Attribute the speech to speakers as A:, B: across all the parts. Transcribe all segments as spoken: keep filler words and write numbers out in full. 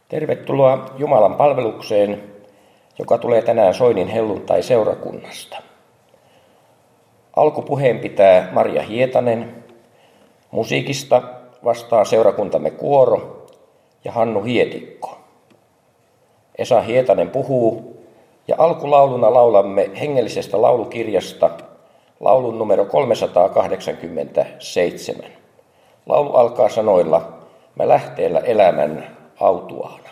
A: Tervetuloa Jumalan palvelukseen, joka tulee tänään Soinin helluntai-seurakunnasta. Alkupuheen pitää Maria Hietanen, musiikista vastaa seurakuntamme kuoro ja Hannu Hietikko. Esa Hietanen puhuu ja alkulauluna laulamme hengellisestä laulukirjasta laulun numero kolmesataakahdeksankymmentäseitsemän. Laulu alkaa sanoilla "Mä lähteellä elämän autuaana".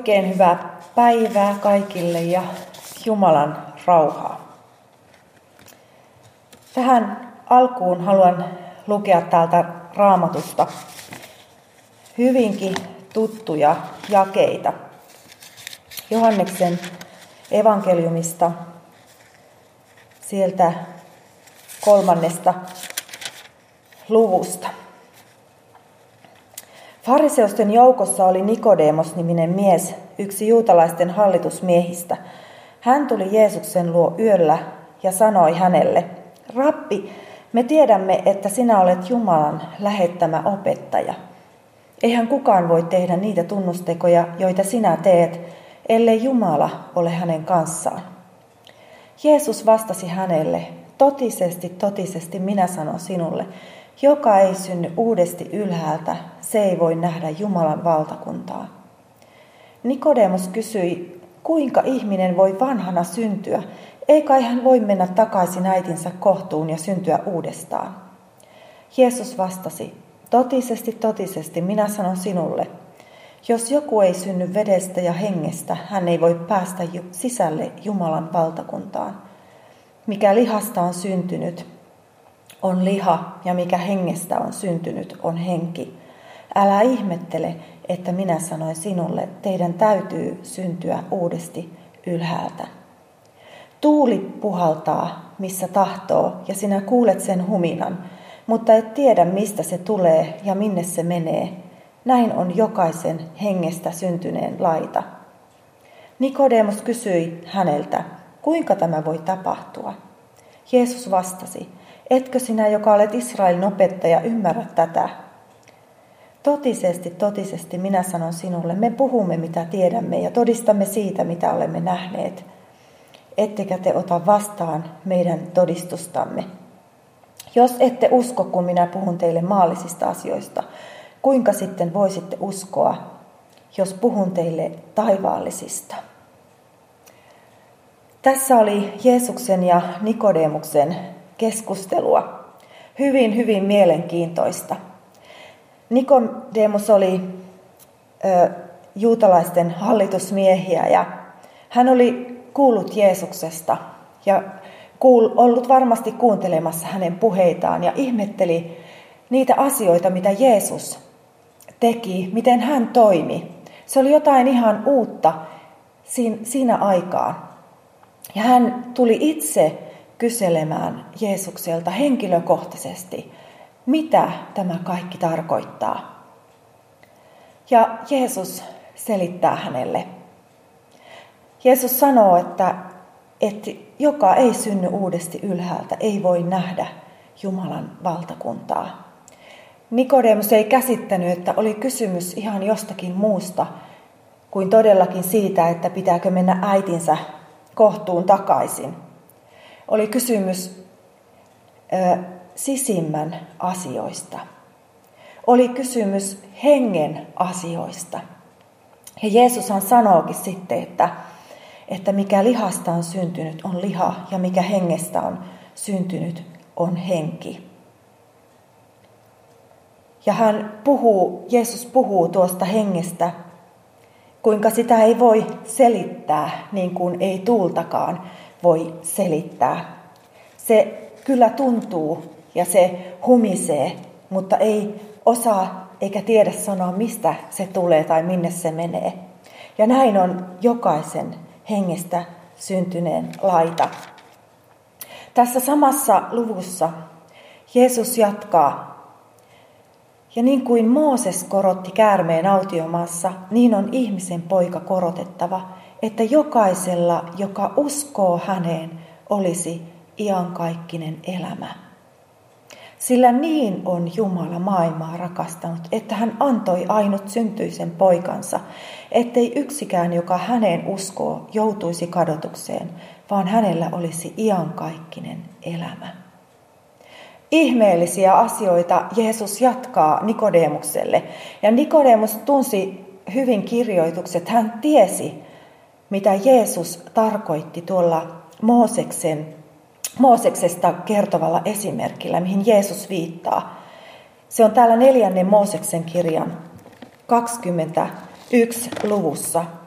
B: Oikein hyvää päivää kaikille ja Jumalan rauhaa. Tähän alkuun haluan lukea täältä Raamatusta hyvinkin tuttuja jakeita Johanneksen evankeliumista sieltä kolmannesta luvusta. Fariseusten joukossa oli Nikodemos-niminen mies, yksi juutalaisten hallitusmiehistä. Hän tuli Jeesuksen luo yöllä ja sanoi hänelle: Rabbi, me tiedämme, että sinä olet Jumalan lähettämä opettaja. Eihän kukaan voi tehdä niitä tunnustekoja, joita sinä teet, ellei Jumala ole hänen kanssaan. Jeesus vastasi hänelle: Totisesti, totisesti minä sanon sinulle, joka ei synny uudesti ylhäältä, se ei voi nähdä Jumalan valtakuntaa. Nikodemus kysyi, kuinka ihminen voi vanhana syntyä, ei kai hän voi mennä takaisin äitinsä kohtuun ja syntyä uudestaan. Jeesus vastasi, totisesti, totisesti minä sanon sinulle, jos joku ei synny vedestä ja hengestä, hän ei voi päästä sisälle Jumalan valtakuntaan. Mikä lihasta on syntynyt, on liha, ja mikä hengestä on syntynyt, on henki. Älä ihmettele, että minä sanoin sinulle, teidän täytyy syntyä uudesti ylhäältä. Tuuli puhaltaa, missä tahtoo, ja sinä kuulet sen huminan, mutta et tiedä, mistä se tulee ja minne se menee. Näin on jokaisen hengestä syntyneen laita. Nikodemus kysyi häneltä, kuinka tämä voi tapahtua? Jeesus vastasi, etkö sinä, joka olet Israelin opettaja, ymmärrä tätä? Totisesti, totisesti minä sanon sinulle, me puhumme mitä tiedämme ja todistamme siitä, mitä olemme nähneet. Ettekä te ota vastaan meidän todistustamme. Jos ette usko, kun minä puhun teille maallisista asioista, kuinka sitten voisitte uskoa, jos puhun teille taivaallisista? Tässä oli Jeesuksen ja Nikodemuksen keskustelua. Hyvin, hyvin mielenkiintoista. Nikodemus oli ö, juutalaisten hallitusmiehiä ja hän oli kuullut Jeesuksesta ja kuul, ollut varmasti kuuntelemassa hänen puheitaan ja ihmetteli niitä asioita, mitä Jeesus teki, miten hän toimi. Se oli jotain ihan uutta siinä aikaan. Ja hän tuli itse kyselemään Jeesukselta henkilökohtaisesti, mitä tämä kaikki tarkoittaa. Ja Jeesus selittää hänelle. Jeesus sanoo, että, että joka ei synny uudesti ylhäältä, ei voi nähdä Jumalan valtakuntaa. Nikodemus ei käsittänyt, että oli kysymys ihan jostakin muusta kuin todellakin siitä, että pitääkö mennä äitinsä kohtuun takaisin. Oli kysymys ö, sisimmän asioista. Oli kysymys hengen asioista. Ja Jeesushan sanookin sitten, että, että mikä lihasta on syntynyt on liha ja mikä hengestä on syntynyt on henki. Ja hän puhuu, Jeesus puhuu tuosta hengestä, kuinka sitä ei voi selittää niin kuin ei tuultakaan voi selittää. Se kyllä tuntuu ja se humisee, mutta ei osaa eikä tiedä sanoa, mistä se tulee tai minne se menee. Ja näin on jokaisen hengestä syntyneen laita. Tässä samassa luvussa Jeesus jatkaa. Ja niin kuin Mooses korotti käärmeen autiomaassa, niin on ihmisen poika korotettava, että jokaisella, joka uskoo häneen, olisi iankaikkinen elämä. Sillä niin on Jumala maailmaa rakastanut, että hän antoi ainut syntyisen poikansa, ettei yksikään, joka häneen uskoo, joutuisi kadotukseen, vaan hänellä olisi iankaikkinen elämä. Ihmeellisiä asioita Jeesus jatkaa Nikodemukselle. Ja Nikodemus tunsi hyvin kirjoitukset. Hän tiesi, mitä Jeesus tarkoitti tuolla Mooseksen, Mooseksesta kertovalla esimerkillä, mihin Jeesus viittaa. Se on täällä neljännen Mooseksen kirjan kaksikymmentäyksi luvussa.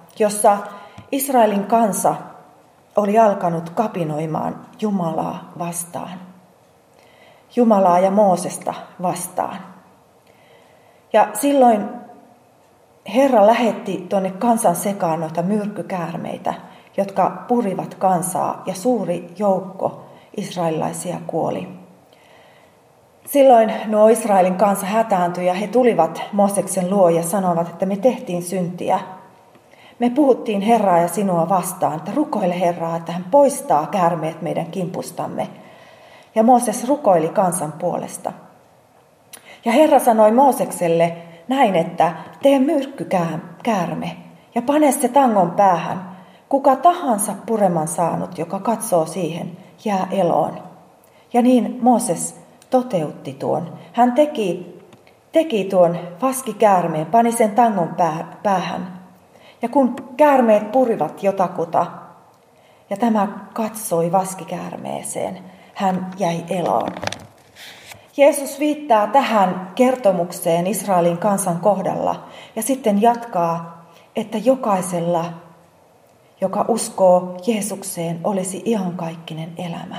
B: jossa Israelin kansa oli alkanut kapinoimaan Jumalaa vastaan. Jumalaa ja Moosesta vastaan. Ja silloin Herra lähetti tuonne kansan sekaan noita myrkkykäärmeitä, jotka purivat kansaa, ja suuri joukko israelilaisia kuoli. Silloin nuo Israelin kansa hätääntyi ja he tulivat Mooseksen luo ja sanoivat, että me tehtiin syntiä. Me puhuttiin Herraa ja sinua vastaan, että rukoile Herraa, että hän poistaa käärmeet meidän kimpustamme. Ja Mooses rukoili kansan puolesta. Ja Herra sanoi Moosekselle näin, että tee myrkkykäärme ja pane se tangon päähän. Kuka tahansa pureman saanut, joka katsoo siihen, jää eloon. Ja niin Mooses toteutti tuon. Hän teki, teki tuon vaskikäärmeen, pani sen tangon päähän. Ja kun käärmeet purivat jotakuta, ja tämä katsoi vaskikäärmeeseen, hän jäi eloon. Jeesus viittaa tähän kertomukseen Israelin kansan kohdalla ja sitten jatkaa, että jokaisella, joka uskoo Jeesukseen, olisi iankaikkinen elämä.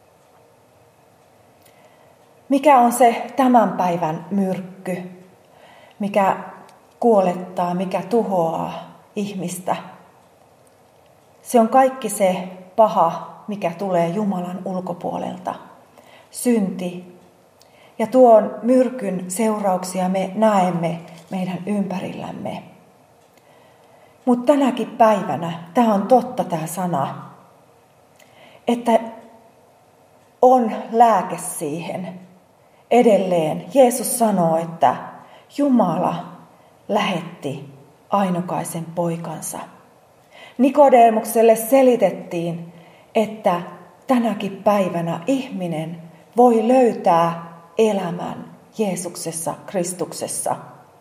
B: Mikä on se tämän päivän myrkky, mikä kuolettaa, mikä tuhoaa ihmistä? Se on kaikki se paha, mikä tulee Jumalan ulkopuolelta. Synti. Ja tuon myrkyn seurauksia me näemme meidän ympärillämme. Mutta tänäkin päivänä, tämä on totta tämä sana, että on lääke siihen. Edelleen Jeesus sanoo, että Jumala lähetti ainokaisen poikansa. Nikodeemukselle selitettiin, että tänäkin päivänä ihminen voi löytää elämän Jeesuksessa, Kristuksessa.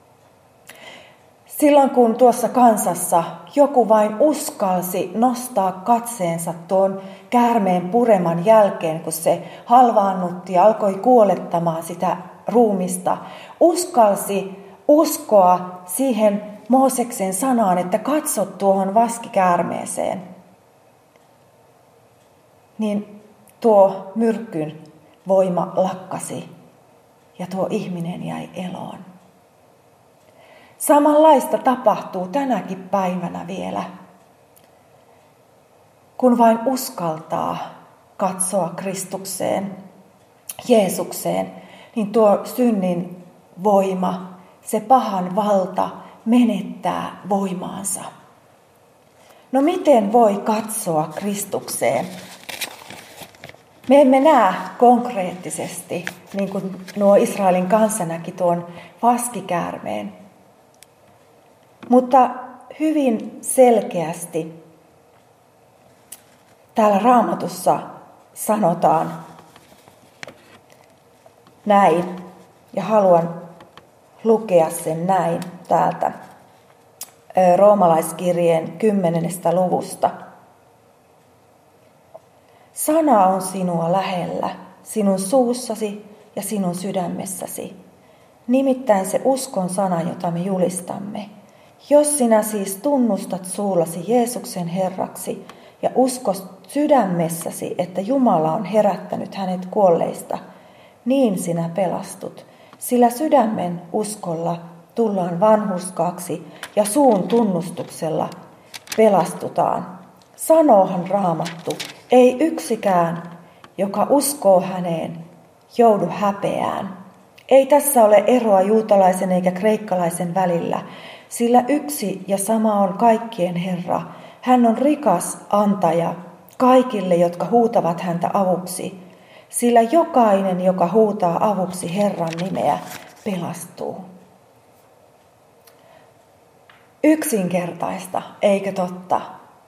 B: Silloin kun tuossa kansassa joku vain uskalsi nostaa katseensa tuon käärmeen pureman jälkeen, kun se halvaannutti ja alkoi kuolettamaan sitä ruumista, uskalsi uskoa siihen Mooseksen sanaan, että katso tuohon vaskikäärmeeseen, niin tuo myrkkyn voima lakkasi ja tuo ihminen jäi eloon. Samanlaista tapahtuu tänäkin päivänä vielä, kun vain uskaltaa katsoa Kristukseen, Jeesukseen, niin tuo synnin voima, se pahan valta menettää voimaansa. No miten voi katsoa Kristukseen? Me emme näe konkreettisesti, niin kuin nuo Israelin kansa näki tuon vaskikäärmeen. Mutta hyvin selkeästi täällä Raamatussa sanotaan näin, ja haluan lukea sen näin täältä Roomalaiskirjeen kymmenennestä luvusta. Sana on sinua lähellä, sinun suussasi ja sinun sydämessäsi. Nimittäin se uskon sana, jota me julistamme. Jos sinä siis tunnustat suullasi Jeesuksen Herraksi ja uskot sydämessäsi, että Jumala on herättänyt hänet kuolleista, niin sinä pelastut. Sillä sydämen uskolla tullaan vanhurskaaksi ja suun tunnustuksella pelastutaan. Sanoohan Raamattu, ei yksikään, joka uskoo häneen, joudu häpeään. Ei tässä ole eroa juutalaisen eikä kreikkalaisen välillä, sillä yksi ja sama on kaikkien Herra. Hän on rikas antaja kaikille, jotka huutavat häntä avuksi, sillä jokainen, joka huutaa avuksi Herran nimeä, pelastuu. Yksinkertaista, eikö totta?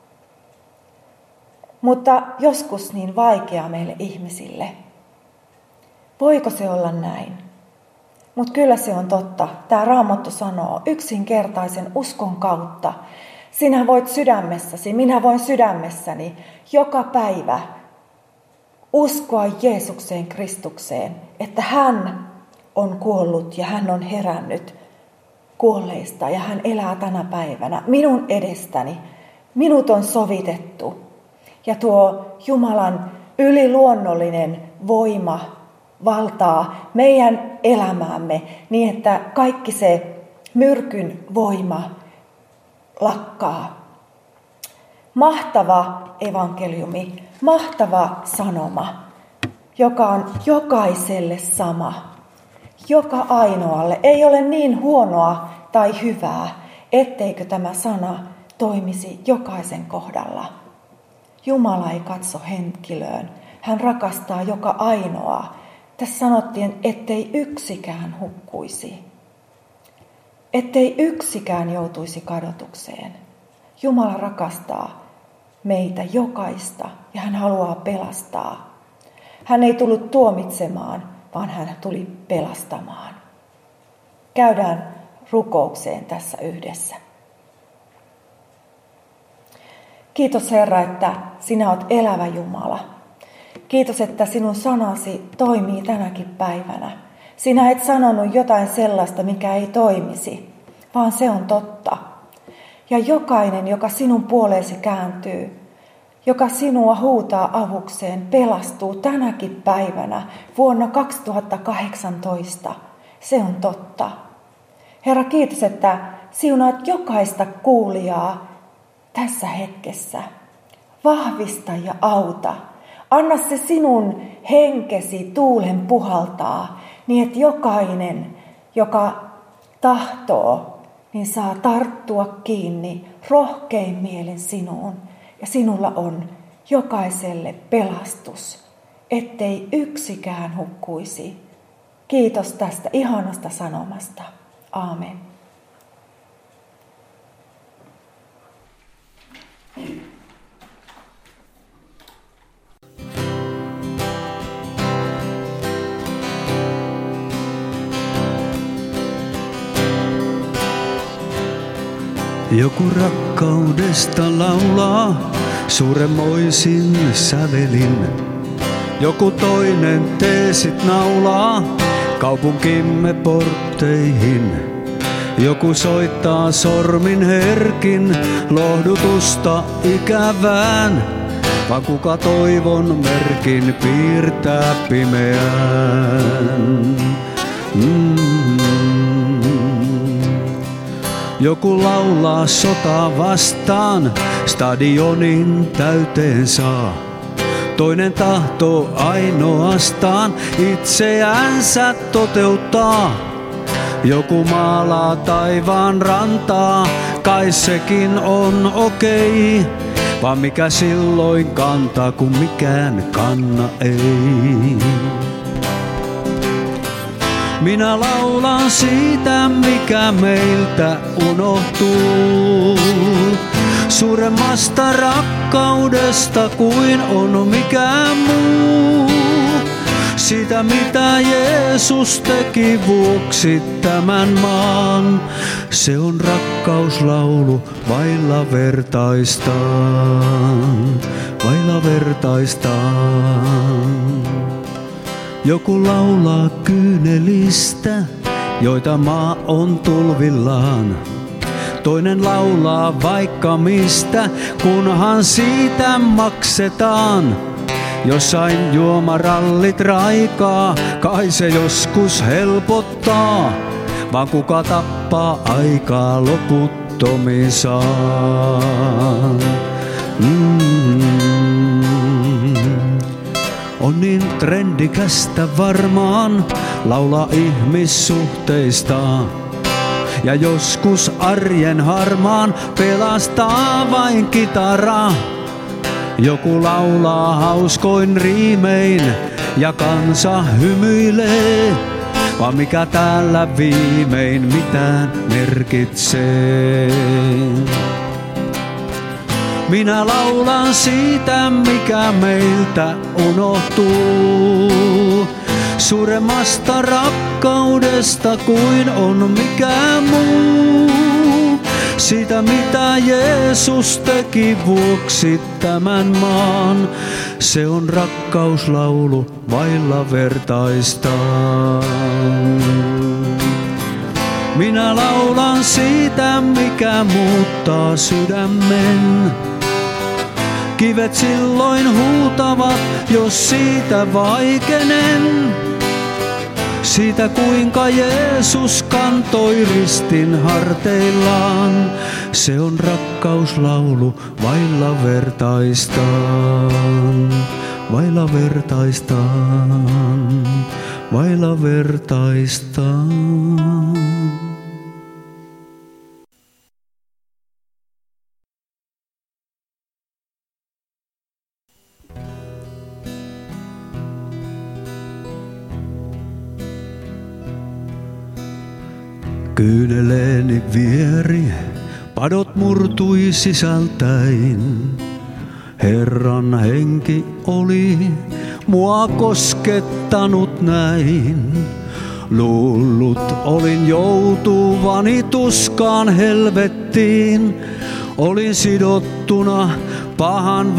B: Mutta joskus niin vaikea meille ihmisille. Voiko se olla näin? Mutta kyllä se on totta. Tämä Raamattu sanoo yksinkertaisen uskon kautta. Sinä voit sydämessäsi, minä voin sydämessäni joka päivä uskoa Jeesukseen Kristukseen, että hän on kuollut ja hän on herännyt kuolleista ja hän elää tänä päivänä minun edestäni. Minut on sovitettu. Ja tuo Jumalan yliluonnollinen voima valtaa meidän elämäämme niin, että kaikki se myrkyn voima lakkaa. Mahtava evankeliumi, mahtava sanoma, joka on jokaiselle sama. Joka ainoalle ei ole niin huonoa tai hyvää, etteikö tämä sana toimisi jokaisen kohdalla. Jumala ei katso henkilöön, hän rakastaa joka ainoaa. Tässä sanottiin, ettei yksikään hukkuisi, ettei yksikään joutuisi kadotukseen. Jumala rakastaa meitä jokaista ja hän haluaa pelastaa. Hän ei tullut tuomitsemaan, vaan hän tuli pelastamaan. Käydään rukoukseen tässä yhdessä. Kiitos Herra, että sinä olet elävä Jumala. Kiitos, että sinun sanasi toimii tänäkin päivänä. Sinä et sanonut jotain sellaista, mikä ei toimisi, vaan se on totta. Ja jokainen, joka sinun puoleesi kääntyy, joka sinua huutaa avukseen, pelastuu tänäkin päivänä vuonna kaksituhattakahdeksantoista. Se on totta. Herra, kiitos, että siunaat jokaista kuulijaa tässä hetkessä. Vahvista ja auta. Anna se sinun henkesi tuulen puhaltaa, niin että jokainen, joka tahtoo, niin saa tarttua kiinni rohkein mielin sinuun. Ja sinulla on jokaiselle pelastus, ettei yksikään hukkuisi. Kiitos tästä ihanasta sanomasta. Aamen.
C: Joku rakkaudesta laulaa suuremmoisin sävelin. Joku toinen teesit naulaa kaupunkimme portteihin. Joku soittaa sormin herkin lohdutusta ikävään, vaan kuka toivon merkin piirtää pimeään. Mm-hmm. Joku laulaa sotaa vastaan, stadionin täyteen saa. Toinen tahtoo ainoastaan itseänsä toteuttaa. Joku maalaa taivaan rantaa, kai sekin on okei. Vaan mikä silloin kantaa, kun mikään kanna ei. Minä laulan siitä, mikä meiltä unohtuu. Suuremmasta rakkaudesta kuin on mikään muu. Siitä, mitä Jeesus teki vuoksi tämän maan. Se on rakkauslaulu vailla vertaistaan, vailla vertaistaan. Joku laulaa kyynelistä, joita maa on tulvillaan. Toinen laulaa vaikka mistä, kunhan siitä maksetaan. Jossain juomarallit raikaa, kai se joskus helpottaa. Vaan kuka tappaa aikaa loputtomiin saa. Mm-hmm. On niin trendikästä varmaan laulaa ihmissuhteista. Ja joskus arjen harmaan pelastaa vain kitara. Joku laulaa hauskoin riimein ja kansa hymyilee. Vaan mikä täällä viimein mitään merkitsee. Minä laulan siitä, mikä meiltä unohtuu. Suuremmasta rakkaudesta kuin on mikään muu. Siitä, mitä Jeesus teki vuoksi tämän maan. Se on rakkauslaulu vailla vertaistaan. Minä laulan siitä, mikä muuttaa sydämen. Kivet silloin huutavat, jos siitä vaikenen. Siitä kuinka Jeesus kantoi ristin harteillaan. Se on rakkauslaulu vailla vertaistaan. Vailla vertaistaan. Vailla vertaistaan. Kyyneleeni vieri, padot murtui sisältäin. Herran henki oli mua koskettanut näin. Luullut olin joutuvani tuskaan helvettiin. Olin sidottuna pahan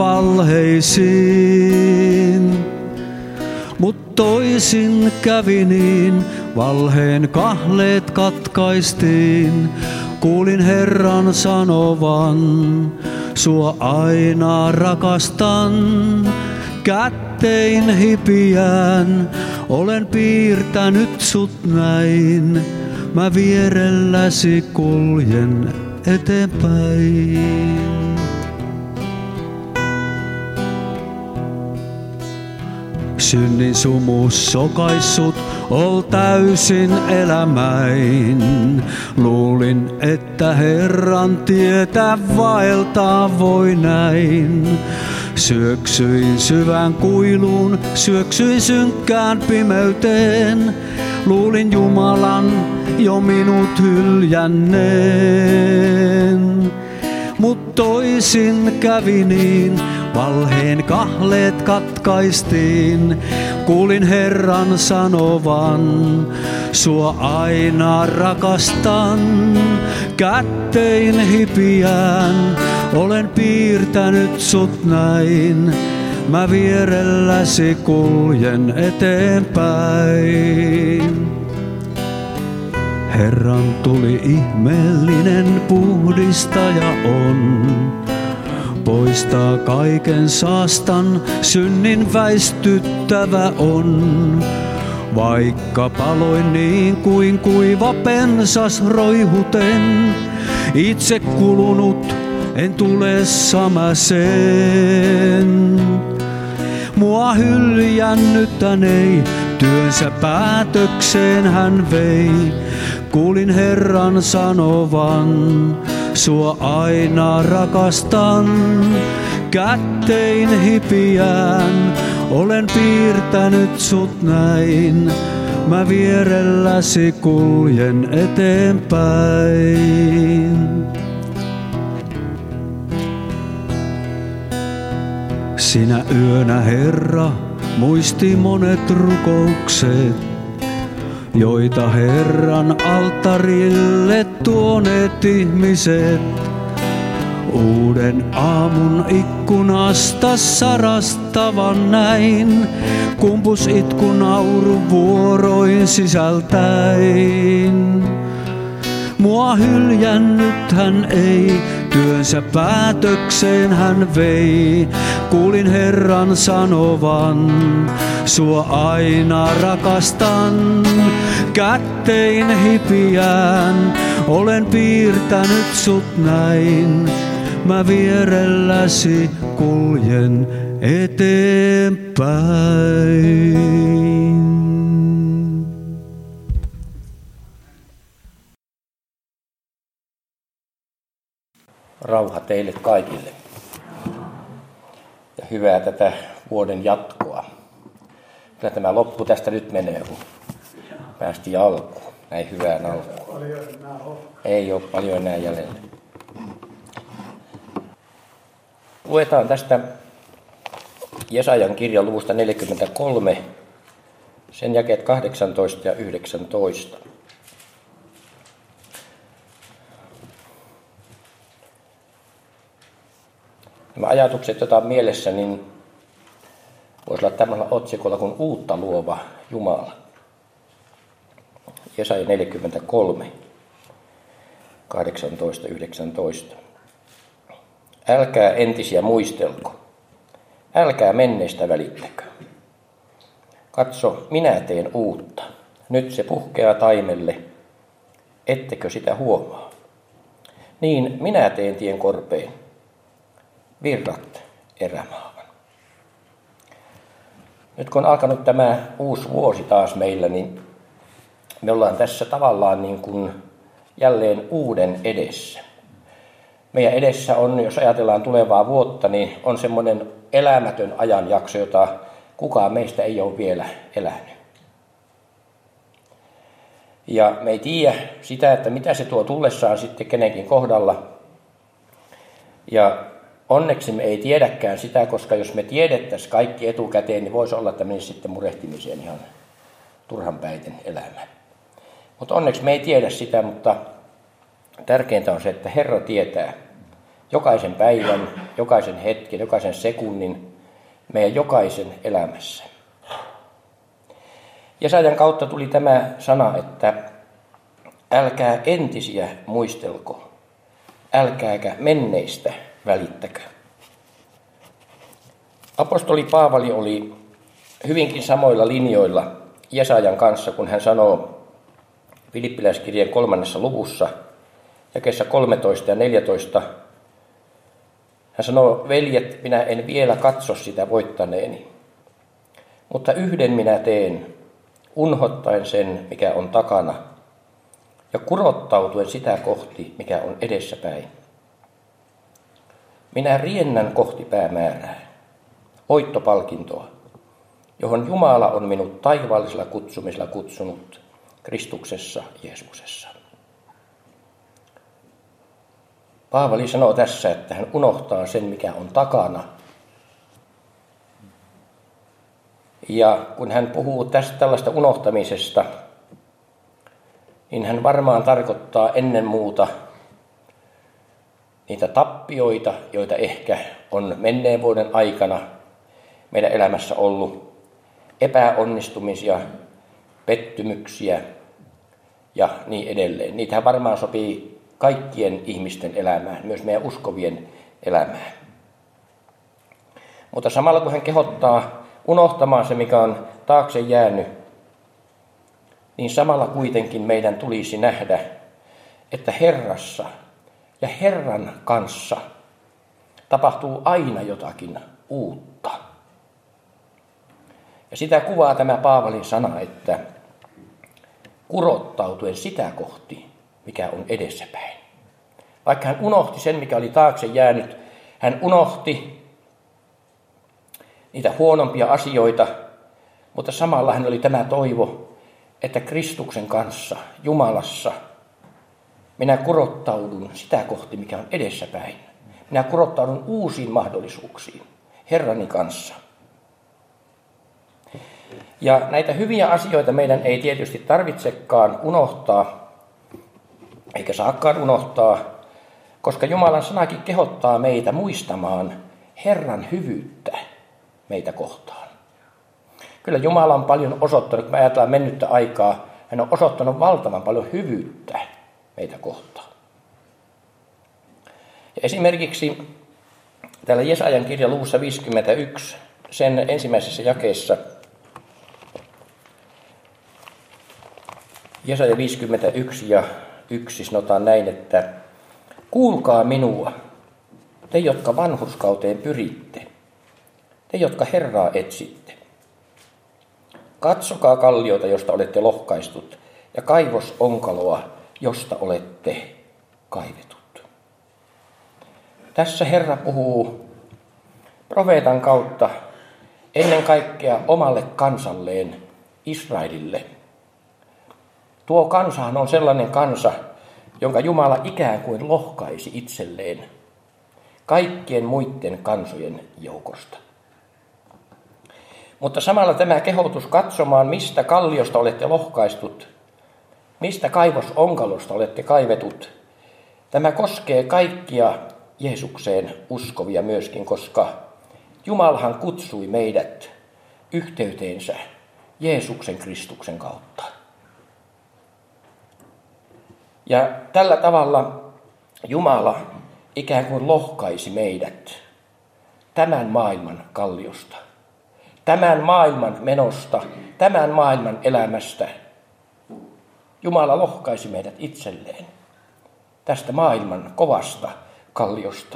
C: valheisiin. Mut toisin kävi niin, valheen kahleet katkaistiin. Kuulin Herran sanovan, sua aina rakastan. Kättein hipiään, olen piirtänyt sut näin. Mä vierelläsi kuljen eteenpäin. Synnin sumus sokaissut ol täysin elämäin. Luulin, että Herran tietä vaeltaa voi näin. Syöksyin syvään kuiluun, syöksyin synkkään pimeyteen. Luulin Jumalan jo minut hyljänneen. Mut toisin kävi niin, valheen kahleet katkaistiin. Kuulin Herran sanovan, sua aina rakastan. Kättein hipiään, olen piirtänyt sut näin. Mä vierelläsi kuljen eteenpäin. Herran tuli ihmeellinen puhdistaja on. Poistaa kaiken saastan, synnin väistyttävä on. Vaikka paloin niin kuin kuiva pensas roihuten, itse kulunut en tule samaseen. Mua hyljännytän ei, työnsä päätökseen hän vei. Kuulin Herran sanovan, sua aina rakastan. Kättein hipiään, olen piirtänyt sut näin. Mä vierelläsi kuljen eteenpäin. Sinä yönä Herra muisti monet rukoukset, joita Herran alttarille tuoneet ihmiset. Uuden aamun ikkunasta sarastavan näin, kumpus itku nauru vuoroin sisältäin. Mua hyljännyt hän ei, työnsä päätökseen hän vei. Kuulin Herran sanovan, sua aina rakastan. Kättein hipiään, olen piirtänyt sut näin. Mä vierelläsi kuljen eteenpäin.
A: Rauha teille kaikille ja hyvää tätä vuoden jatkoa. Kyllä tämä loppu tästä nyt menee, kun päästiin alkuun, näin hyvään alkuun. Ei ole paljon enää jäljellä. Luetaan tästä Jesajan kirjan luvusta neljäkymmentäkolme, sen jakeet kahdeksantoista ja yhdeksäntoista. Nämä ajatukset, joita on mielessä, niin voisi olla tämmöisellä otsikolla kuin uutta luova Jumala. Jesaja neljäkymmentäkolme. kahdeksantoista yhdeksäntoista. Älkää entisiä muistelko, älkää menneistä välittäkö. Katso, minä teen uutta, nyt se puhkeaa taimelle, ettekö sitä huomaa. Niin minä teen tien korpeen, virrat erämaahan. Nyt kun on alkanut tämä uusi vuosi taas meillä, niin me ollaan tässä tavallaan niin kuin jälleen uuden edessä. Meidän edessä on, jos ajatellaan tulevaa vuotta, niin on semmoinen elämätön ajanjakso, jota kukaan meistä ei ole vielä elänyt. Ja me ei tiedä sitä, että mitä se tuo tullessaan sitten kenenkin kohdalla. Ja onneksi me ei tiedäkään sitä, koska jos me tiedettäisiin kaikki etukäteen, niin voisi olla, että menisi sitten murehtimiseen ihan turhanpäiten elämään. Mutta onneksi me ei tiedä sitä, mutta tärkeintä on se, että Herra tietää jokaisen päivän, jokaisen hetken, jokaisen sekunnin meidän jokaisen elämässä. Jesajan kautta tuli tämä sana, että älkää entisiä muistelko, älkääkä menneistä välittäkö. Apostoli Paavali oli hyvinkin samoilla linjoilla Jesajan kanssa, kun hän sanoo Filippiläiskirjeen kolmannessa luvussa, jakeessa kolmetoista ja neljätoista. Hän sanoo, veljet, minä en vielä katso sitä voittaneeni, mutta yhden minä teen, unhottaen sen, mikä on takana, ja kurottautuen sitä kohti, mikä on edessäpäin. Minä riennän kohti päämäärää, voittopalkintoa, johon Jumala on minut taivaallisella kutsumisella kutsunut Kristuksessa Jeesuksessa. Paavali sanoo tässä, että hän unohtaa sen, mikä on takana. Ja kun hän puhuu tästä tällaista unohtamisesta, niin hän varmaan tarkoittaa ennen muuta niitä tappioita, joita ehkä on menneen vuoden aikana meidän elämässä ollut, epäonnistumisia, pettymyksiä ja niin edelleen. Niitähän varmaan sopii kaikkien ihmisten elämään, myös meidän uskovien elämään. Mutta samalla kun hän kehottaa unohtamaan se, mikä on taakse jäänyt, niin samalla kuitenkin meidän tulisi nähdä, että Herrassa ja Herran kanssa tapahtuu aina jotakin uutta. Ja sitä kuvaa tämä Paavalin sana, että kurottautuen sitä kohti, mikä on edessäpäin. Vaikka hän unohti sen, mikä oli taakse jäänyt, hän unohti niitä huonompia asioita, mutta samalla hän oli tämä toivo, että Kristuksen kanssa, Jumalassa, minä kurottaudun sitä kohti, mikä on edessäpäin. Minä kurottaudun uusiin mahdollisuuksiin Herrani kanssa. Ja näitä hyviä asioita meidän ei tietysti tarvitsekaan unohtaa, eikä saakaan unohtaa, koska Jumalan sanakin kehottaa meitä muistamaan Herran hyvyyttä meitä kohtaan. Kyllä Jumala on paljon osoittanut, kun me ajatellaan mennyttä aikaa, hän on osoittanut valtavan paljon hyvyyttä meitä kohtaan. Ja esimerkiksi täällä Jesajan kirja luvussa viisikymmentäyksi, sen ensimmäisessä jakeessa, Jesaja viisikymmentäyksi ja yksi sanotaan näin, että kuulkaa minua, te jotka vanhurskauteen pyritte, te jotka Herraa etsitte. Katsokaa kalliota, josta olette lohkaistut, ja kaivosonkaloa, josta olette kaivetut. Tässä Herra puhuu profeetan kautta ennen kaikkea omalle kansalleen, Israelille. Tuo kansahan on sellainen kansa, jonka Jumala ikään kuin lohkaisi itselleen kaikkien muiden kansojen joukosta. Mutta samalla tämä kehotus katsomaan, mistä kalliosta olette lohkaistut, mistä kaivosonkalosta olette kaivetut, tämä koskee kaikkia Jeesukseen uskovia myöskin, koska Jumalahan kutsui meidät yhteyteensä Jeesuksen Kristuksen kautta. Ja tällä tavalla Jumala ikään kuin lohkaisi meidät tämän maailman kalliosta, tämän maailman menosta, tämän maailman elämästä. Jumala lohkaisi meidät itselleen tästä maailman kovasta kalliosta.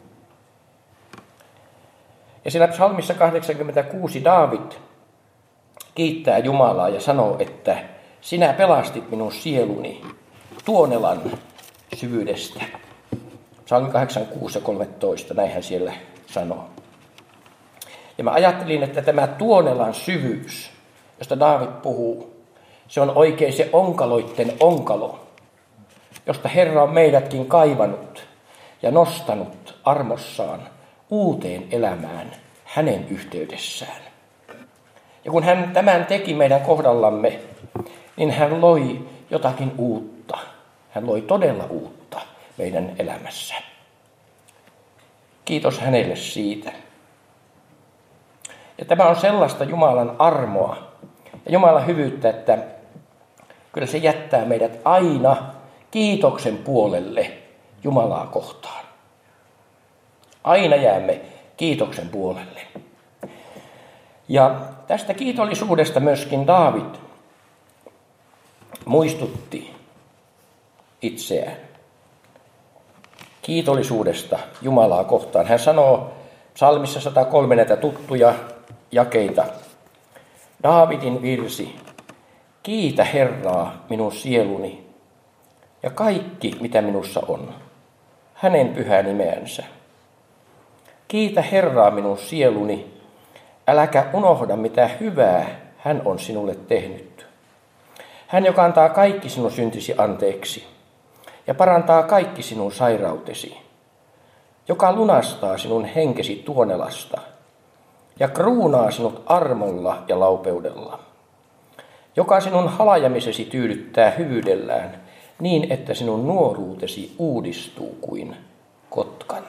A: Ja siellä psalmissa kahdeksankymmentäkuusi Daavid kiittää Jumalaa ja sanoo, että sinä pelastit minun sieluni tuonelan syvyydestä. Psalmi kahdeksankymmentäkuusi ja kolmetoista, näin hän siellä sanoo. Ja mä ajattelin, että tämä tuonelan syvyys, josta Daavid puhuu, se on oikein se onkaloitten onkalo, josta Herra on meidätkin kaivannut ja nostanut armossaan uuteen elämään hänen yhteydessään. Ja kun hän tämän teki meidän kohdallamme, niin hän loi jotakin uutta. Hän loi todella uutta meidän elämässä. Kiitos hänelle siitä. Ja tämä on sellaista Jumalan armoa ja Jumalan hyvyyttä, että kyllä se jättää meidät aina kiitoksen puolelle Jumalaa kohtaan. Aina jäämme kiitoksen puolelle. Ja tästä kiitollisuudesta myöskin Daavid muistutti itseään. Kiitollisuudesta Jumalaa kohtaan. Hän sanoo psalmissa sata kolme näitä tuttuja jakeita. Daavidin virsi. Kiitä Herraa minun sieluni ja kaikki mitä minussa on. Hänen pyhä nimeänsä. Kiitä Herraa minun sieluni. Äläkä unohda mitä hyvää hän on sinulle tehnyt. Hän, joka antaa kaikki sinun syntisi anteeksi ja parantaa kaikki sinun sairautesi, joka lunastaa sinun henkesi tuonelasta ja kruunaa sinut armolla ja laupeudella, joka sinun halajamisesi tyydyttää hyvyydellään niin, että sinun nuoruutesi uudistuu kuin kotkan.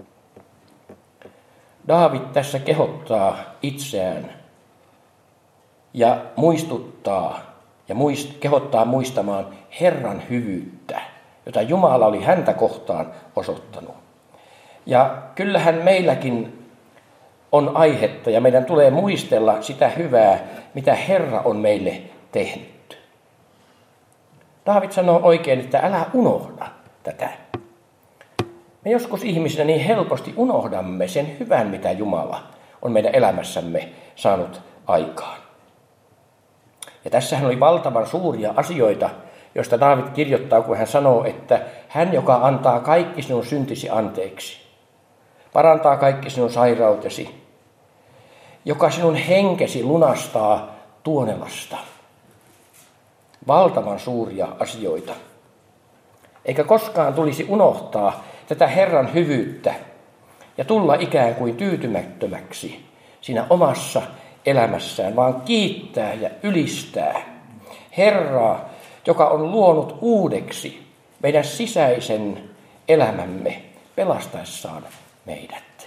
A: Daavid tässä kehottaa itseään ja muistuttaa ja muist, kehottaa muistamaan Herran hyvyyttä, jota Jumala oli häntä kohtaan osoittanut. Ja kyllähän meilläkin on aihetta ja meidän tulee muistella sitä hyvää, mitä Herra on meille tehnyt. Daavid sanoo oikein, että älä unohda tätä. Me joskus ihmisinä niin helposti unohdamme sen hyvän, mitä Jumala on meidän elämässämme saanut aikaan. Ja tässähän oli valtavan suuria asioita, joista Daavid kirjoittaa, kun hän sanoo, että hän, joka antaa kaikki sinun syntisi anteeksi, parantaa kaikki sinun sairautesi, joka sinun henkesi lunastaa tuonelasta. Valtavan suuria asioita. Eikä koskaan tulisi unohtaa tätä Herran hyvyyttä ja tulla ikään kuin tyytymättömäksi siinä omassa elämässään, vaan kiittää ja ylistää Herraa, joka on luonut uudeksi meidän sisäisen elämämme pelastaessaan meidät.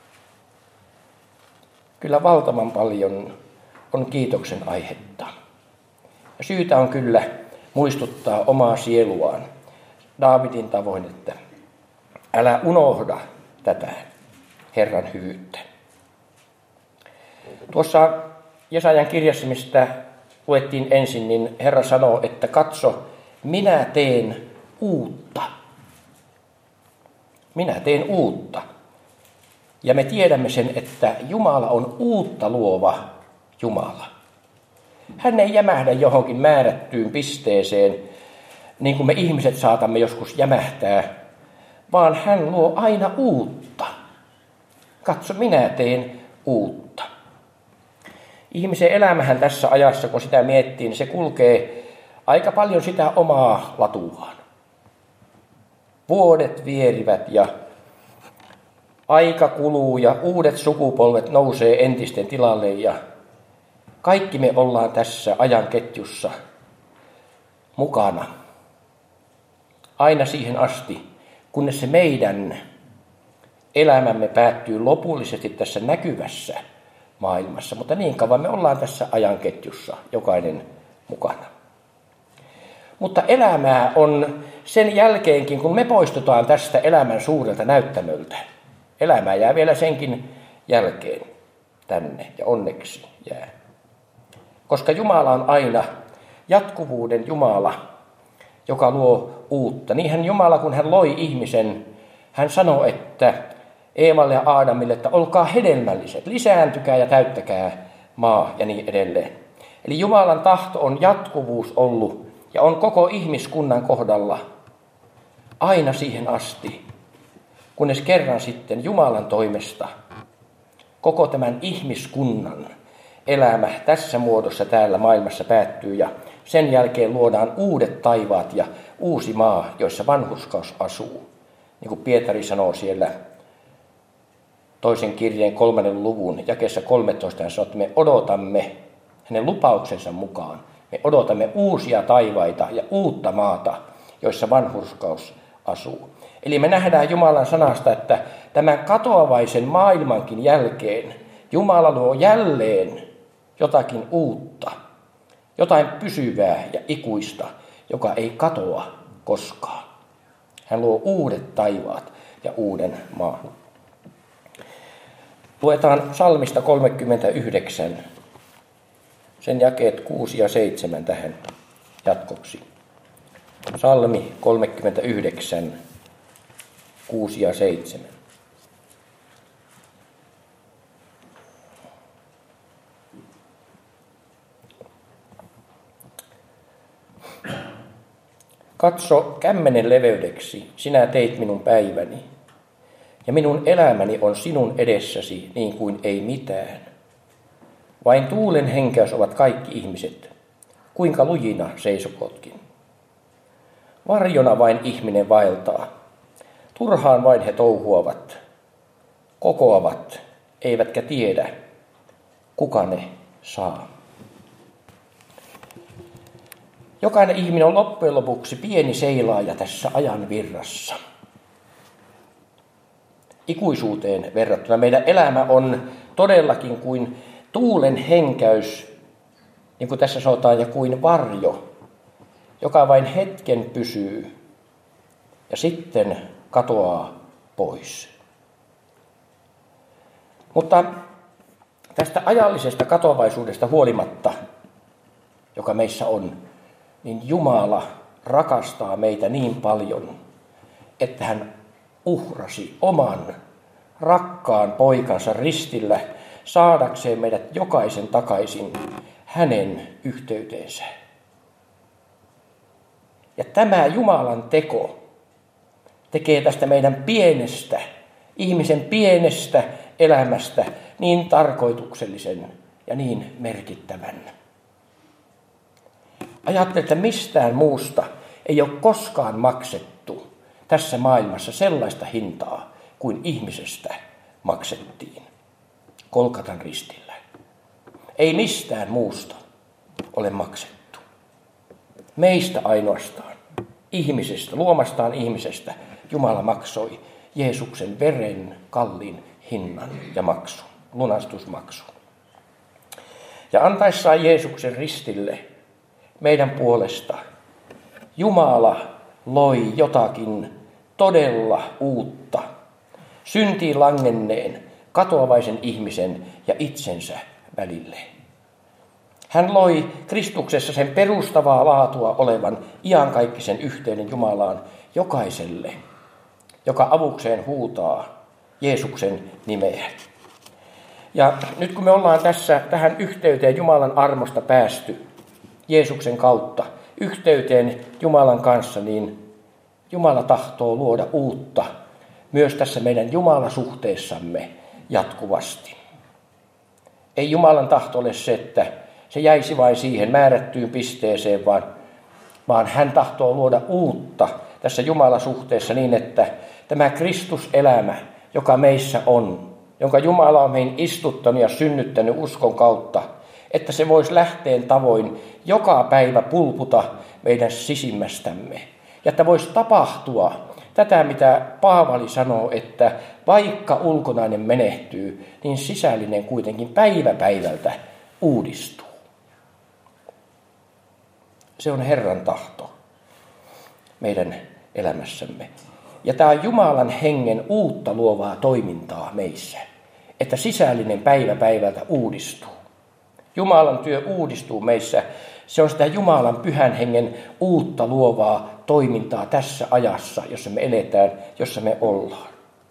A: Kyllä valtavan paljon on kiitoksen aihetta. Ja syytä on kyllä muistuttaa omaa sieluaan Daavidin tavoin, että älä unohda tätä Herran hyvyyttä. Tuossa Jesajan kirjassa, mistä luettiin ensin, niin Herra sanoo, että katso, minä teen uutta. Minä teen uutta. Ja me tiedämme sen, että Jumala on uutta luova Jumala. Hän ei jämähdä johonkin määrättyyn pisteeseen, niin kuin me ihmiset saatamme joskus jämähtää, vaan hän luo aina uutta. Katso, minä teen uutta. Ihmisen elämähän tässä ajassa, kun sitä miettii, niin se kulkee aika paljon sitä omaa latuaan. Vuodet vierivät ja aika kuluu ja uudet sukupolvet nousee entisten tilalle ja kaikki me ollaan tässä ajan ketjussa mukana. Aina siihen asti, kunnes se meidän elämämme päättyy lopullisesti tässä näkyvässä maailmassa. Mutta niin kauan me ollaan tässä ajanketjussa, jokainen mukana. Mutta elämää on sen jälkeenkin, kun me poistutaan tästä elämän suurelta näyttämöltä. Elämää jää vielä senkin jälkeen tänne, ja onneksi jää. Koska Jumala on aina jatkuvuuden Jumala, joka luo uutta. Niinhän Jumala, kun hän loi ihmisen, hän sanoi, että Eevalle ja Aadamille, että olkaa hedelmälliset, lisääntykää ja täyttäkää maa ja niin edelleen. Eli Jumalan tahto on jatkuvuus ollut ja on koko ihmiskunnan kohdalla aina siihen asti, kunnes kerran sitten Jumalan toimesta koko tämän ihmiskunnan elämä tässä muodossa täällä maailmassa päättyy ja sen jälkeen luodaan uudet taivaat ja uusi maa, joissa vanhurskaus asuu. Niin kuin Pietari sanoo siellä toisen kirjeen kolmannen luvun jakeessa kolmetoista, hän sanoo, että me odotamme hänen lupauksensa mukaan. Me odotamme uusia taivaita ja uutta maata, joissa vanhurskaus asuu. Eli me nähdään Jumalan sanasta, että tämän katoavaisen maailmankin jälkeen Jumala luo jälleen jotakin uutta, jotain pysyvää ja ikuista, joka ei katoa koskaan. Hän luo uudet taivaat ja uuden maan. Luetaan psalmista kolmekymmentäyhdeksän, sen jakeet kuusi ja seitsemän tähän jatkoksi. Psalmi kolmekymmentäyhdeksän, kuusi ja seitsemän. Katso kämmenen leveydeksi, sinä teit minun päiväni, ja minun elämäni on sinun edessäsi niin kuin ei mitään. Vain tuulen henkäys ovat kaikki ihmiset, kuinka lujina seisokotkin. Varjona vain ihminen vaeltaa, turhaan vain he touhuavat, kokoavat, eivätkä tiedä, kuka ne saa. Jokainen ihminen on loppujen lopuksi pieni seilaaja tässä ajan virrassa. Ikuisuuteen verrattuna meidän elämä on todellakin kuin tuulen henkäys, niin kuin tässä sanotaan, ja kuin varjo, joka vain hetken pysyy ja sitten katoaa pois. Mutta tästä ajallisesta katoavaisuudesta huolimatta, joka meissä on, niin Jumala rakastaa meitä niin paljon, että hän uhrasi oman rakkaan poikansa ristillä saadakseen meidät jokaisen takaisin hänen yhteyteensä. Ja tämä Jumalan teko tekee tästä meidän pienestä, ihmisen pienestä elämästä niin tarkoituksellisen ja niin merkittävän. Ajattelen, että mistään muusta ei ole koskaan maksettu tässä maailmassa sellaista hintaa kuin ihmisestä maksettiin Golgatan ristillä. Ei mistään muusta ole maksettu. Meistä ainoastaan, ihmisestä, luomastaan ihmisestä, Jumala maksoi Jeesuksen veren kalliin hinnan ja maksun, lunastusmaksun. Ja antaessaan Jeesuksen ristille meidän puolesta Jumala loi jotakin todella uutta, syntiin langenneen, katoavaisen ihmisen ja itsensä välille. Hän loi Kristuksessa sen perustavaa laatua olevan iankaikkisen yhteyden Jumalaan jokaiselle, joka avukseen huutaa Jeesuksen nimeä. Ja nyt kun me ollaan tässä tähän yhteyteen Jumalan armosta päästy Jeesuksen kautta, yhteyteen Jumalan kanssa, niin Jumala tahtoo luoda uutta myös tässä meidän Jumalasuhteessamme jatkuvasti. Ei Jumalan tahto ole se, että se jäisi vain siihen määrättyyn pisteeseen, vaan, vaan hän tahtoo luoda uutta tässä Jumalasuhteessa niin, että tämä Kristuselämä, joka meissä on, jonka Jumala on meihin istuttanut ja synnyttänyt uskon kautta, että se voisi lähteen tavoin joka päivä pulputa meidän sisimmästämme. Ja että voisi tapahtua tätä, mitä Paavali sanoo, että vaikka ulkonainen menehtyy, niin sisällinen kuitenkin päivä päivältä uudistuu. Se on Herran tahto. meidän elämässämme. Ja tämä on Jumalan hengen uutta luovaa toimintaa meissä, että sisällinen päivä päivältä uudistuu. Jumalan työ uudistuu meissä. Se on sitä Jumalan pyhän hengen uutta luovaa toimintaa tässä ajassa, jossa me eletään, jossa me ollaan.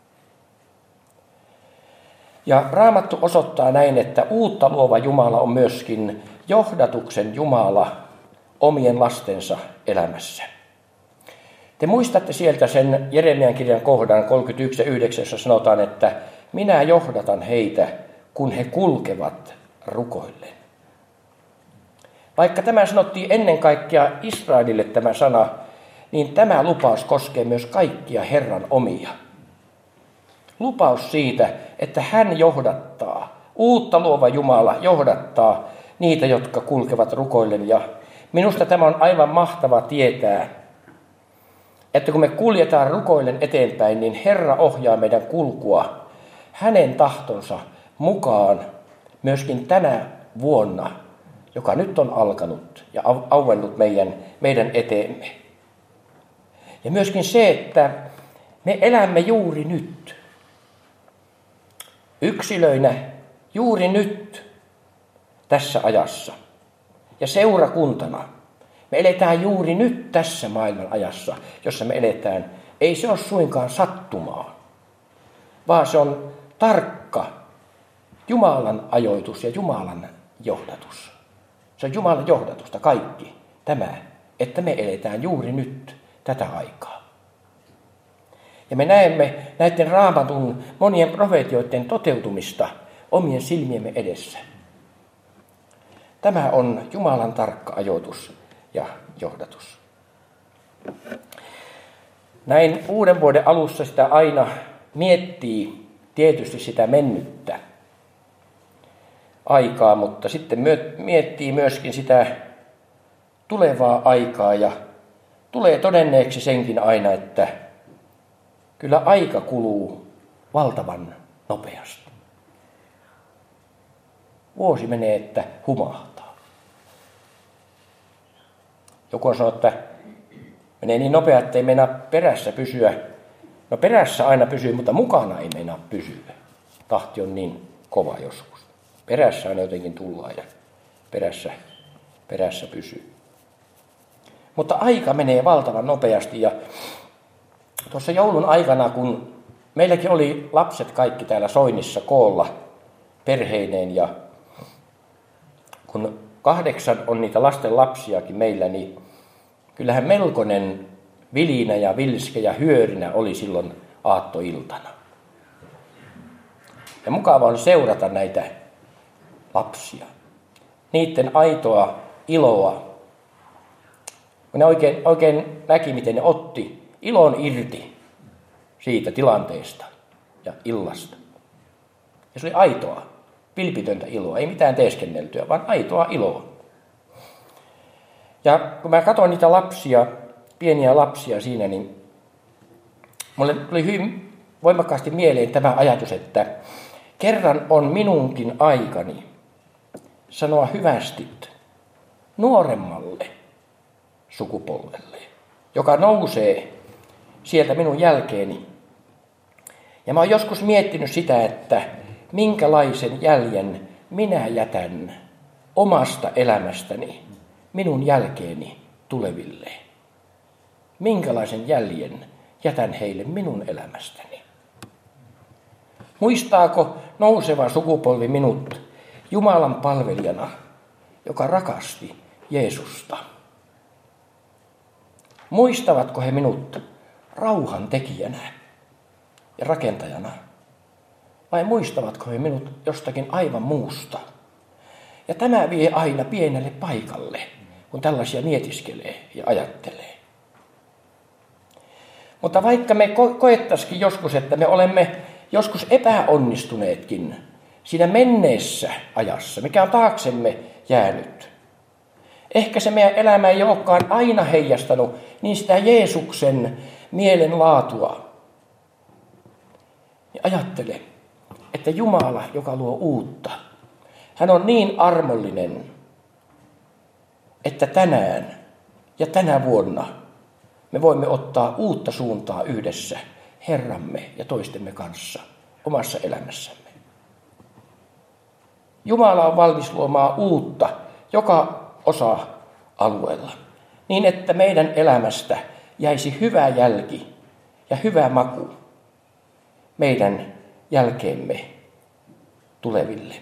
A: Ja Raamattu osoittaa näin, että uutta luova Jumala on myöskin johdatuksen Jumala omien lastensa elämässä. Te muistatte sieltä sen Jeremian kirjan kohdan kolmekymmentäyksi ja yhdeksän, jossa sanotaan, että minä johdatan heitä, kun he kulkevat rukoillen. Vaikka tämä sanottiin ennen kaikkea Israelille tämä sana, niin tämä lupaus koskee myös kaikkia Herran omia. Lupaus siitä, että hän johdattaa, uutta luova Jumala johdattaa niitä, jotka kulkevat rukoillen. Ja minusta tämä on aivan mahtava tietää, että kun me kuljetaan rukoillen eteenpäin, niin Herra ohjaa meidän kulkua hänen tahtonsa mukaan myöskin tänä vuonna, joka nyt on alkanut ja auennut meidän, meidän eteemme. Ja myöskin se, että me elämme juuri nyt, yksilöinä juuri nyt tässä ajassa ja seurakuntana. Me eletään juuri nyt tässä maailman ajassa, jossa me eletään. Ei se ole suinkaan sattumaa, vaan se on tarkka Jumalan ajoitus ja Jumalan johdatus. Se on Jumalan johdatusta kaikki tämä, että me eletään juuri nyt tätä aikaa. Ja me näemme näiden Raamatun monien profeetioiden toteutumista omien silmiemme edessä. Tämä on Jumalan tarkka ajoitus ja johdatus. Näin uuden vuoden alussa sitä aina miettii tietysti sitä mennyttä aikaa, mutta sitten miettii myöskin sitä tulevaa aikaa ja tulee todenneeksi senkin aina, että kyllä aika kuluu valtavan nopeasti. Vuosi menee, että humahtaa. Joku on sanonut, että menee niin nopea, että ei meinaa perässä pysyä. No perässä aina pysyy, mutta mukana ei meinaa pysyä. Tahti on niin kova joskus. Perässä aina jotenkin tullaan ja perässä, perässä pysyy. Mutta aika menee valtavan nopeasti ja tuossa joulun aikana, kun meilläkin oli lapset kaikki täällä Soinissa koolla perheineen ja kun kahdeksan on niitä lasten lapsiakin meillä, niin kyllähän melkoinen vilinä ja vilske ja hyörinä oli silloin aattoiltana. Ja mukava on seurata näitä lapsia, niiden aitoa iloa. Kun ne oikein, oikein näki, miten ne otti ilon irti siitä tilanteesta ja illasta. Ja se oli aitoa, vilpitöntä iloa, ei mitään teeskenneltyä, vaan aitoa iloa. Ja kun mä katsoin niitä lapsia, pieniä lapsia siinä, niin mulle tuli hyvin voimakkaasti mieleen tämä ajatus, että kerran on minunkin aikani sanoa hyvästit nuoremmalle sukupolvelle, joka nousee sieltä minun jälkeeni. Ja mä oon joskus miettinyt sitä, että minkälaisen jäljen minä jätän omasta elämästäni minun jälkeeni tuleville. Minkälaisen jäljen jätän heille minun elämästäni. Muistaako nouseva sukupolvi minut Jumalan palvelijana, joka rakasti Jeesusta? Muistavatko he minut rauhan tekijänä ja rakentajana? Vai muistavatko he minut jostakin aivan muusta? Ja tämä vie aina pienelle paikalle, kun tällaisia mietiskelee ja ajattelee. Mutta vaikka me ko- koettaisikin joskus, että me olemme joskus epäonnistuneetkin siinä menneessä ajassa, mikä on taaksemme jäänyt. Ehkä se meidän elämä ei olekaan aina heijastanut niin sitä Jeesuksen mielenlaatua. Ja ajattele, että Jumala, joka luo uutta, hän on niin armollinen, että tänään ja tänä vuonna me voimme ottaa uutta suuntaa yhdessä Herramme ja toistemme kanssa omassa elämässämme. Jumala on valmis luomaan uutta joka osa-alueella, niin että meidän elämästä jäisi hyvä jälki ja hyvä maku meidän jälkeemme tuleville.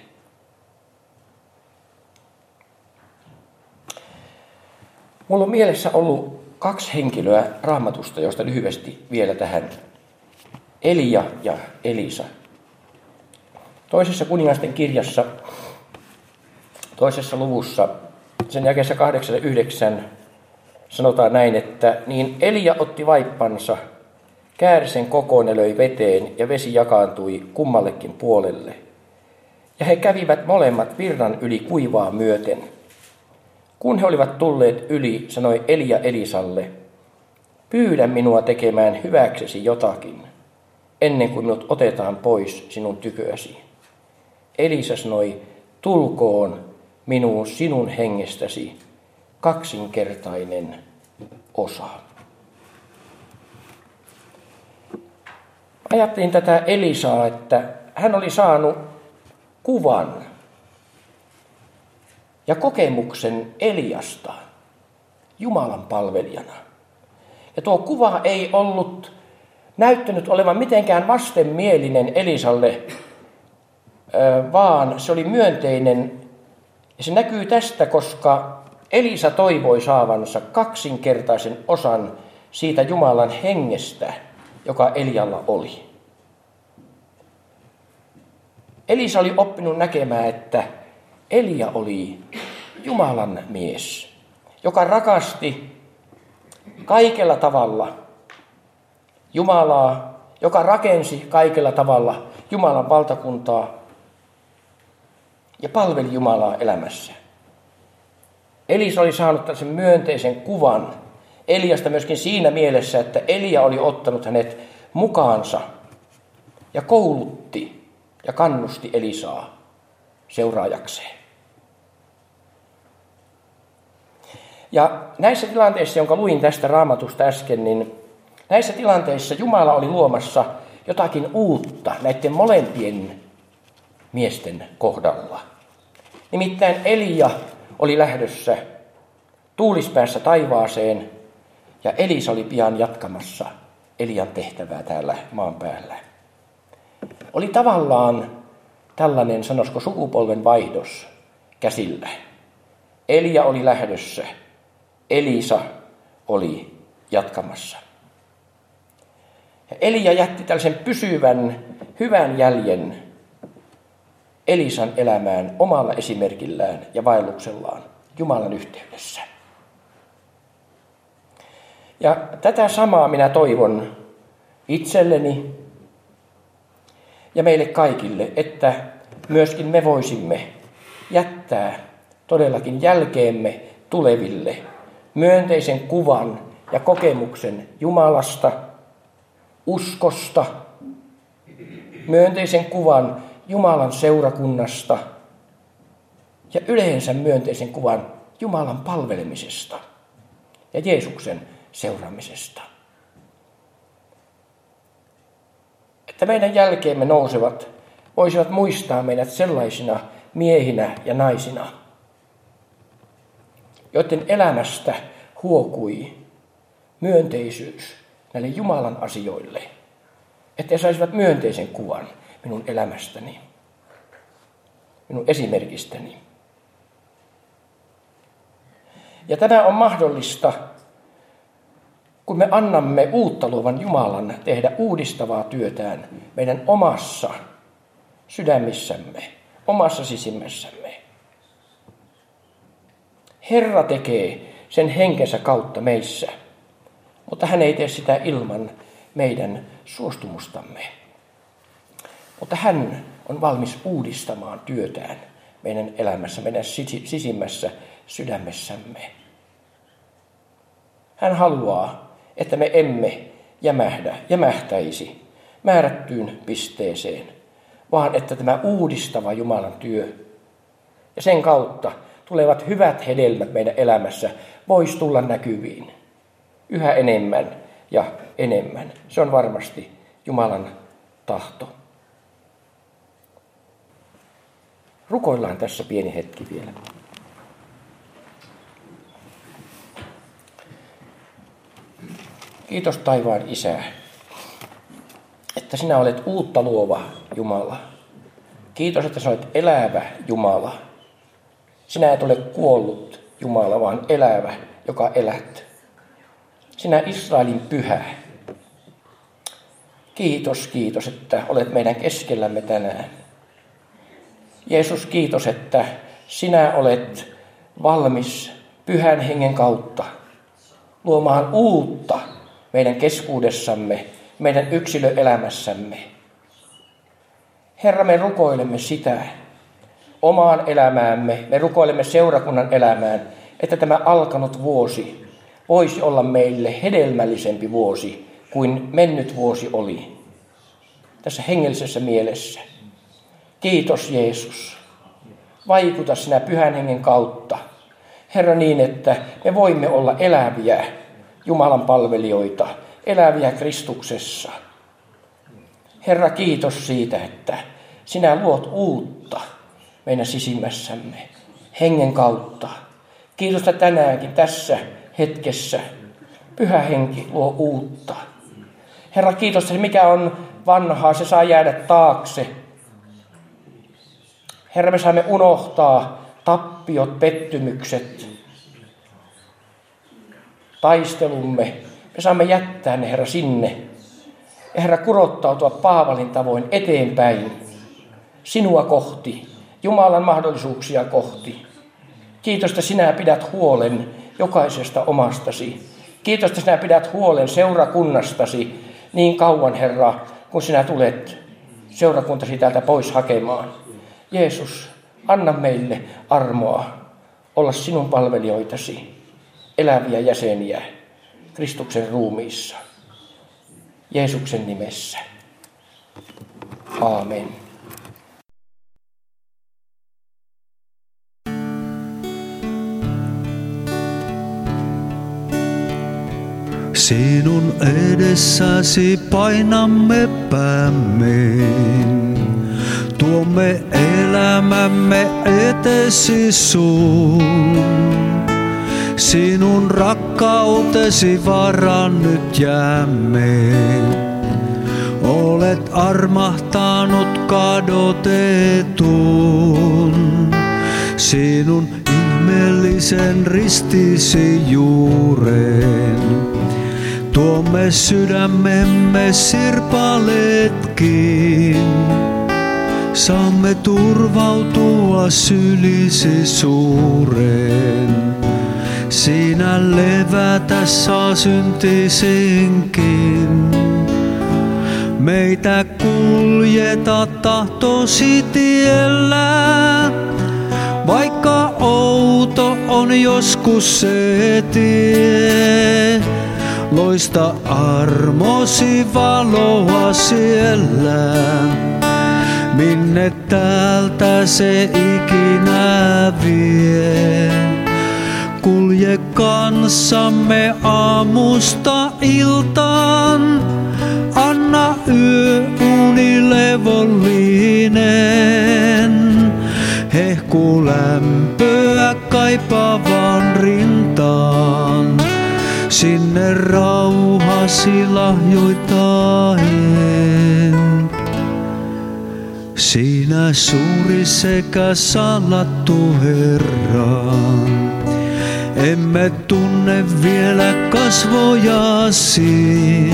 A: Mulla on mielessä ollut kaksi henkilöä Raamatusta, joista lyhyesti vielä tähän. Elia ja Elisa. Toisessa kuningasten kirjassa, toisessa luvussa, sen jakeessa kahdeksan ja yhdeksän sanotaan näin, että niin Elia otti vaippansa, kääri sen kokoon ja löi veteen, ja vesi jakaantui kummallekin puolelle. Ja he kävivät molemmat virran yli kuivaa myöten. Kun he olivat tulleet yli, sanoi Elia Elisalle, pyydä minua tekemään hyväksesi jotakin, ennen kuin minut otetaan pois sinun tyköäsi. Elisa sanoi, tulkoon minuun sinun hengestäsi kaksinkertainen osa. Ajattelin tätä Elisaa, että hän oli saanut kuvan ja kokemuksen Eliasta Jumalan palvelijana. Ja tuo kuva ei ollut näyttänyt olevan mitenkään vastenmielinen Elisalle, vaan se oli myönteinen. Ja se näkyy tästä, koska Elisa toivoi saavansa kaksinkertaisen osan siitä Jumalan hengestä, joka Elialla oli. Elisa oli oppinut näkemään, että Elia oli Jumalan mies, joka rakasti kaikella tavalla Jumalaa, joka rakensi kaikella tavalla Jumalan valtakuntaa ja palveli Jumalaa elämässä. Elisa oli saanut tällaisen myönteisen kuvan Eliasta myöskin siinä mielessä, että Elia oli ottanut hänet mukaansa ja koulutti ja kannusti Elisaa seuraajakseen. Ja näissä tilanteissa, jonka luin tästä Raamatusta äsken, niin näissä tilanteissa Jumala oli luomassa jotakin uutta näiden molempien miesten kohdalla. Nimittäin Elia oli lähdössä tuulispäässä taivaaseen ja Elisa oli pian jatkamassa Elian tehtävää täällä maan päällä. Oli tavallaan tällainen, sanoisiko, sukupolven vaihdos käsillä. Elia oli lähdössä, Elisa oli jatkamassa. Ja Elia jätti tällaisen pysyvän, hyvän jäljen Elisan elämään omalla esimerkillään ja vaelluksellaan Jumalan yhteydessä. Ja tätä samaa minä toivon itselleni ja meille kaikille, että myöskin me voisimme jättää todellakin jälkeemme tuleville myönteisen kuvan ja kokemuksen Jumalasta, uskosta, myönteisen kuvan Jumalan seurakunnasta ja yleensä myönteisen kuvan Jumalan palvelemisesta ja Jeesuksen seuraamisesta. Että meidän jälkeemme nousevat voisivat muistaa meidät sellaisina miehinä ja naisina, joiden elämästä huokui myönteisyys näille Jumalan asioille, että he saisivat myönteisen kuvan minun elämästäni, minun esimerkistäni. Ja tämä on mahdollista, kun me annamme uutta luovan Jumalan tehdä uudistavaa työtään meidän omassa sydämissämme, omassa sisimmässämme. Herra tekee sen henkensä kautta meissä, mutta hän ei tee sitä ilman meidän suostumustamme. Mutta hän on valmis uudistamaan työtään meidän elämässä, meidän sisimmässä sydämessämme. Hän haluaa, että me emme jämähdä, jämähtäisi määrättyyn pisteeseen, vaan että tämä uudistava Jumalan työ ja sen kautta tulevat hyvät hedelmät meidän elämässä voisi tulla näkyviin yhä enemmän ja enemmän. Se on varmasti Jumalan tahto. Rukoillaan tässä pieni hetki vielä. Kiitos taivaan Isä, että sinä olet uutta luova Jumala. Kiitos, että sinä olet elävä Jumala. Sinä et ole kuollut Jumala, vaan elävä, joka elät. Sinä Israelin pyhä. Kiitos, kiitos, että olet meidän keskellämme tänään. Jeesus, kiitos, että sinä olet valmis Pyhän Hengen kautta luomaan uutta meidän keskuudessamme, meidän yksilöelämässämme. Herra, me rukoilemme sitä omaan elämäämme, me rukoilemme seurakunnan elämään, että tämä alkanut vuosi voisi olla meille hedelmällisempi vuosi kuin mennyt vuosi oli. Tässä hengellisessä mielessä. Kiitos Jeesus. Vaikuta sinä Pyhän Hengen kautta. Herra, niin että me voimme olla eläviä Jumalan palvelijoita, eläviä Kristuksessa. Herra, kiitos siitä, että sinä luot uutta meidän sisimmässämme Hengen kautta. Kiitos, että tänäänkin tässä hetkessä Pyhä Henki luo uutta. Herra, kiitos, että mikä on vanhaa, se saa jäädä taakse. Herra, me saamme unohtaa tappiot, pettymykset, taistelumme. Me saamme jättää ne, Herra, sinne. Ja Herra, kurottautua Paavalin tavoin eteenpäin sinua kohti, Jumalan mahdollisuuksia kohti. Kiitos, että sinä pidät huolen jokaisesta omastasi. Kiitos, että sinä pidät huolen seurakunnastasi niin kauan, Herra, kun sinä tulet seurakuntasi täältä pois hakemaan. Jeesus, anna meille armoa olla sinun palvelijoitasi, eläviä jäseniä Kristuksen ruumiissa. Jeesuksen nimessä. Aamen.
C: Sinun edessäsi painamme päämme, tuomme elämämme etesi suun. Sinun rakkautesi varaan nyt jäämme, olet armahtanut kadotetun. Sinun ihmeellisen ristisi juuren, tuomme sydämemme sirpaletkin. Saamme turvautua sylisi suureen, sinä levätä saa syntisinkin. Meitä kuljeta tahtosi tiellä, vaikka outo on joskus se tie. Loista armosi valoa siellä, minne täältä se ikinä vie. Kulje kanssamme aamusta iltaan, anna yöuni levollinen. Hehku lämpöä kaipaavan rintaan, sinne rauhasi lahjoittaen. Sinä suuri sekä salattu Herra, emme tunne vielä kasvojasi.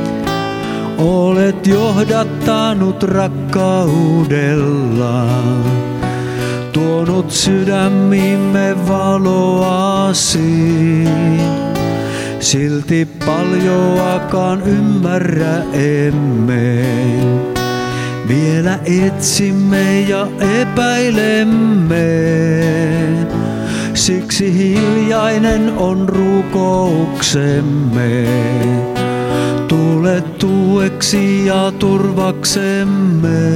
C: Olet johdattanut rakkaudella, tuonut sydämimme valoasi. Silti paljoakaan ymmärrä emme, vielä etsimme ja epäilemme. Siksi hiljainen on rukouksemme, tule tueksi ja turvaksemme.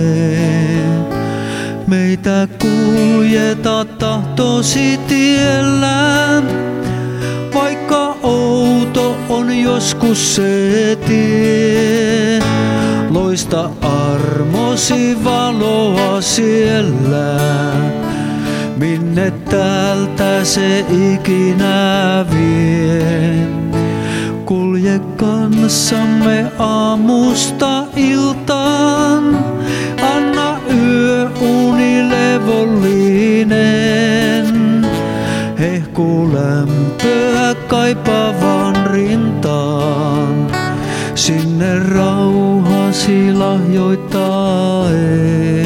C: Meitä kuljeta tahtosi tiellä, vaikka outo on joskus se tie. Loista armosi valoa siellä, minne täältä se ikinä vie. Kulje kanssamme aamusta iltaan, anna yöuni levollinen. Hehku lämpöä kaipaavan rintaan, sinne rauhasi lahjoittaen.